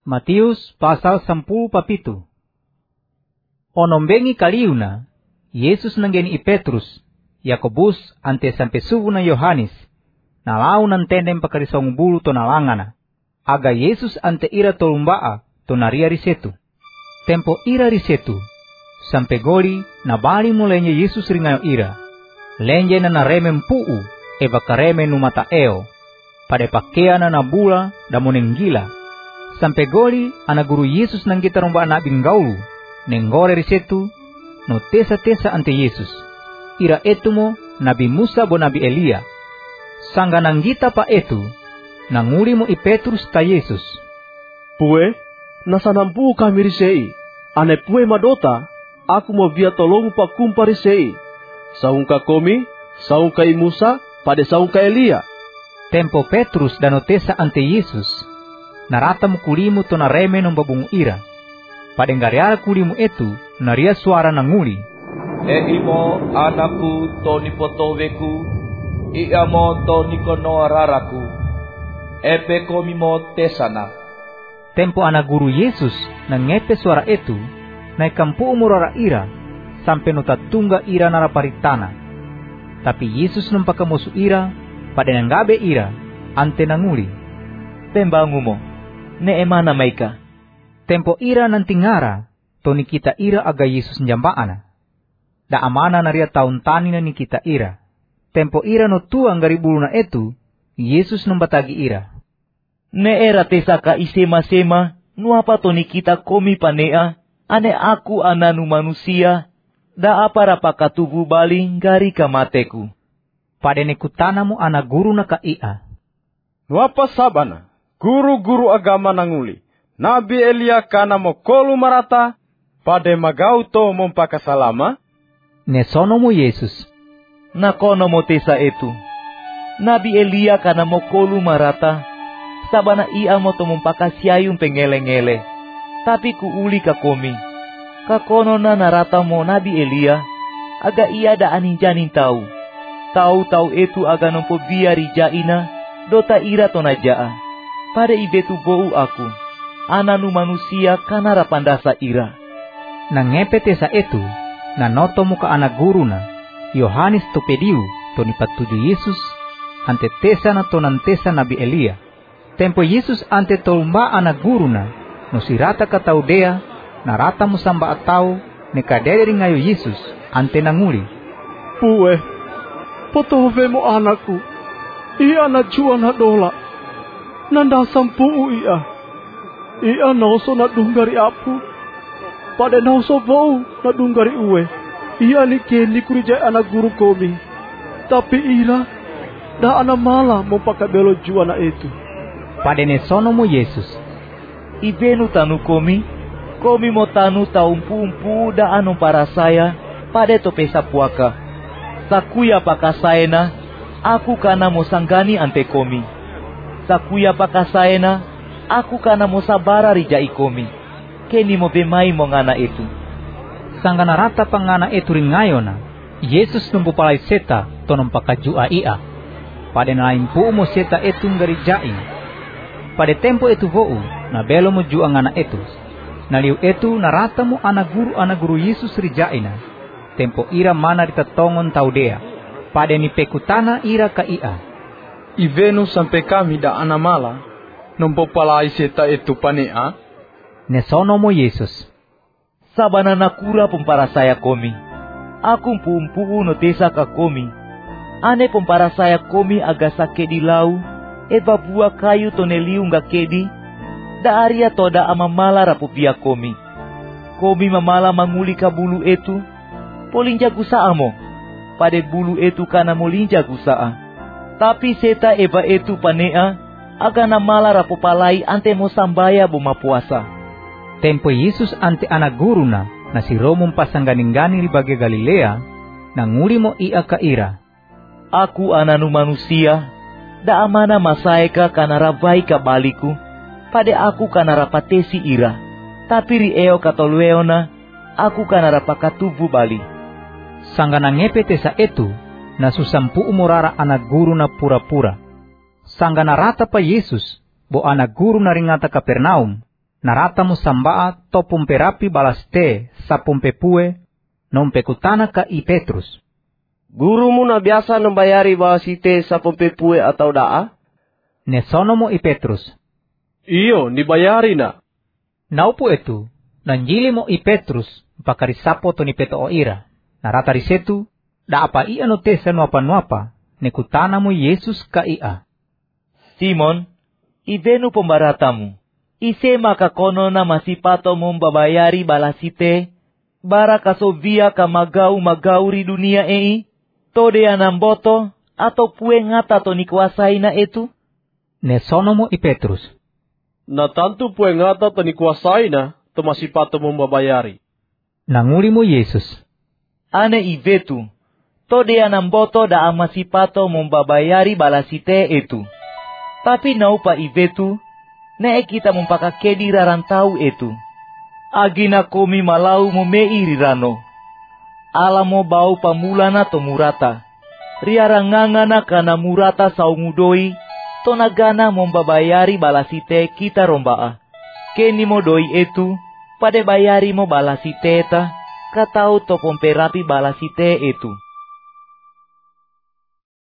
Matius pasal 10 papitu. Onombengi kaliuna, Yesus nanggeni i Petrus, Yakobus ante sampai subuh na Yohanes, nalau nantendem pakarisong bulu to nalangana, aga Yesus ante ira tolumbaa to naria risetu. Tempo ira risetu, sampai goli na bali mulenya Yesus ringayo ira, lenje na naremem puu, eva kareme numata eo, pada pakeana na bula da monenggila. Sampai goli anak guru Yesus nang kita romba anak binggaulu, nenggore risetu, no tesa-tesa ante Yesus. Ira etu mo Nabi Musa bo Nabi Elia. Sangga nang kita pa etu, nanguli mo i Petrus ta Yesus. Pue, nasanampu kami risei, ane pue madota, aku mo via tolongu pa kumpa risei. Saungka komi, saungka i Musa, pada saungka Elia. Tempo Petrus dano tesa ante Yesus. Narata mo kulimu to nareme ng babungu ira. Padenggariara kulimu etu, naria suara nanguli. Imo anakku to nipotoweku, iya mo to nikono raraku. Epe komi mo tesana. Tempo anak guru Yesus nangepe suara etu, naikampu umurara ira, sampai notatungga ira naraparitana. Tapi Yesus numpakamusu ira, padenanggabe ira, ante nanguli. Tembangu mo. Ne emana maika. Tempo ira nantingara, to nikita ira aga Yesus njambaana. Da amana naria taun tani na nikita ira. Tempo ira no tuang garibulu na etu, Yesus numbatagi ira. Ne era tesaka isema-sema, nuapa to nikita komi panea, ane aku ananu manusia, da apa rapaka tubuh baling gari kamateku. Pada nekutanamu anak guru na kaia. Nuapa sabana? Guru-guru agama nanguli, Nabi Elia kana mo kolu marata, pade magau to mompakasalama? Nesono mo Yesus. Nakono mo tesa etu. Nabi Elia kana mo kolu marata, sabana ia mo to mompakasiayung pengele-ngele. Tapi kuuli ka komi. Kakono na narata mo Nabi Elia, aga ia da aninjanin tau. Tau-tau etu aga nompo biari jaina, dota ira to najaa. Pada ibetu bou aku, ananu manusia kana rapandasa ira. Nangepe tesa etu, nanoto muka anak guru na, Yohanes to pediu, to nipatuju Yesus, ante tesa na to nantesa Nabi Elia. Tempo Yesus ante tolumba anak guru na, no sirata kataudea, narata musamba atau, nekadere ngayo Yesus, ante nanguli. Pue, potove mo anakku, iya na jua na dola. Nanda sampuu ia. Ia nauso na dunggari apu. Pada nauso bau na dunggari uwe. Ia ni keni kurijay anak guru komi. Tapi ira, da ana mala mompakabelo jua na itu. Pada nesono mo Yesus. Ibenu tanu komi mo tanu taumpu-umpu da anong para saya, pada tope sapuaka. Sakuya pakasayana, aku kana mo sanggani ante komi. Sakuya pakasayana, aku kana mo sabara rijai komi. Keni mo bemai mo ngana itu. Sangga narata pangana itu ringayona, Yesus numpupalay seta to numpakajua ia. Pada naimpu mo seta itu ngarijai. Pada tempo itu vou, nabelo mo jua ngana itu. Naliu itu narata mo anak guru Yesus rijaina. Tempo ira mana ritatongon taudea. Pada ni pekutana ira ka ia. Ivenu sampai kami da anamala, nompopalai seta itu panea? Nesono mo Yesus. Sabana nakura pompara saya komi. Aku pumpu no tesa ka komi. Ane pompara saya komi aga sakedi lau, eba buah kayu toneliu nga kedi, da aria toda amamala rapupia komi. Komi mamala manguli ka bulu etu, polinja gusaa mo. Pade bulu etu kana molinja gusaa. Tapi seta eba etu panea, aga namala rapopalai ante mo sambaya buma puasa. Tempo Yesus ante anak guru na si Romum pasangganing-ganing di bagi Galilea, nanguri mo ia ka ira. Aku ananu manusia, da amana masaeka kana rabai ka baliku, pade aku kana rapatesi ira. Tapi rieo katolueona, aku kana rapakatubu bali. Sangga nangepe tesa etu, na susampu umurara anak guru na pura-pura. Sangga narata pa Yesus, bo anak guru na ringata Kapernaum, narata mo sambaa to pumperapi balas te sa pumpepue nompekutana ka i Petrus. Gurumu na biasa nambayari balasite sa pumpepue atau daa? Nesono mo i Petrus. Iyo, nibayari na. Naupo etu, nanjili mo i Petrus pakarisapo to ni peto o ira. Narata risetu, da apa ia no te sa nuapa-nuapa, nekutana mo Yesus ka ia. Simon, ibenu pembaratamu. Ise makakono na masipato mong babayari balasite, bara kasovia ka magau ri dunia ei, tode anamboto, atau pue ngata to nikuasai na etu? Nesono mo i Petrus. Na tantu pue ngata to nikuasai na, to masipato mong babayari. Nanguli mo Yesus. Ane ivetu, tode anamboto da amasipato mong babayari balasite etu. Tapi naupa ivetu, ne kita mempakakedi rarantau etu. Agina komi malau mo meirirano. Alamo bau pamulana to murata. Riarangangana kana murata saungudoi, to nagana mombabayari balasite kita rombaa. Keni mo doi etu, pade bayari mo balasite ta, katau to pomperapi balasite etu.